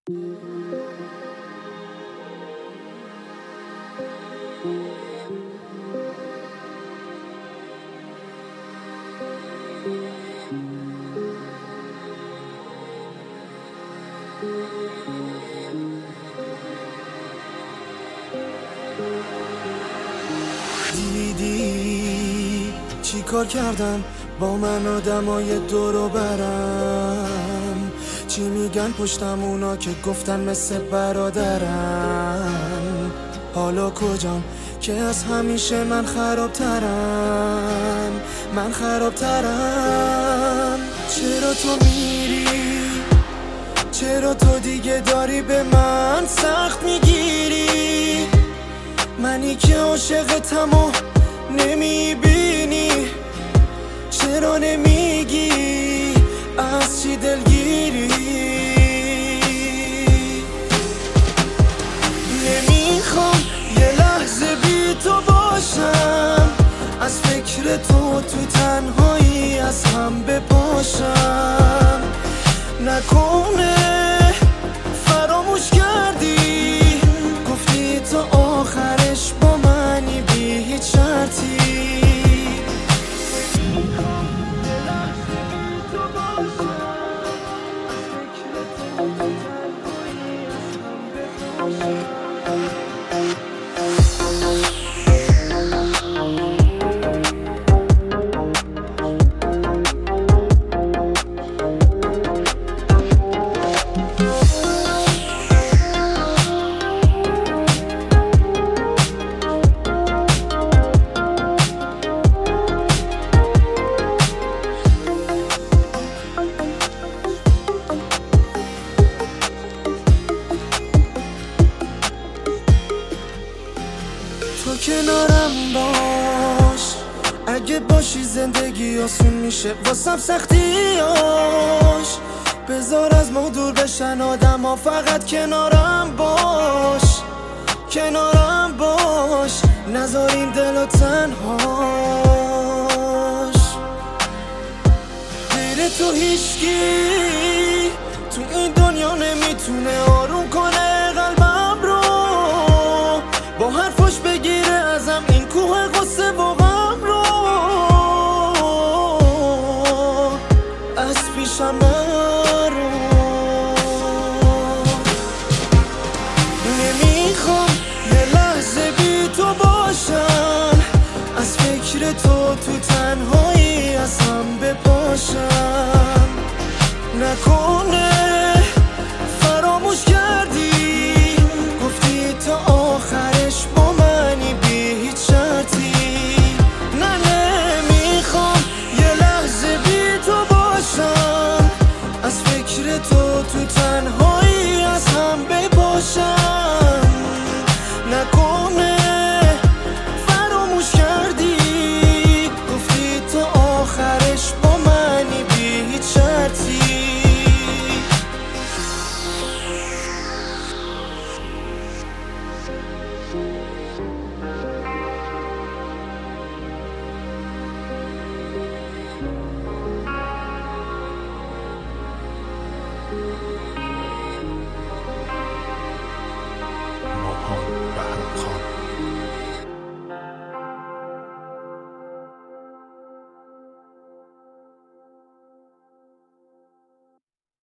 دیدی چی کار کردن با من آدمای دورو برم؟ چی میگن پشتم اونا که گفتن مثل برادرم؟ حالا کجام که از همیشه من خرابترم؟ چرا تو میری؟ چرا تو دیگه داری به من سخت میگیری؟ منی که عاشقتم و نمیبینی، چرا نمیگی از چی دلگیری؟ نمیخوام یه لحظه بی تو باشم، از فکر تو تنهایی از هم بپاشم. نکنه فراموش کردی، گفتی تا آخرش با منی بی هیچ شرطی. تو کنارم باش، اگه باشی زندگی آسون میشه واسم سختیاش. بذار از ما دور بشن آدم ها، فقط کنارم باش، نذار این دلو تنهاش. غیر تو هیچکی تو این دنیا نمیتونه آروم کنه قلبم رو، با حرفاش بگیره ازم این کوه غصه و غم رو. از پیشم نرو، نمیخوام یه لحظه بی تو باشم، از فکر تو تنهایی از هم بپاشم. نکنه فراموش کردی، گفتی تا آخرش با منی بی هیچ شرطی. نه نمیخوام یه لحظه بی تو باشم، از فکر تو تنهایی از هم بپاشم. نکنه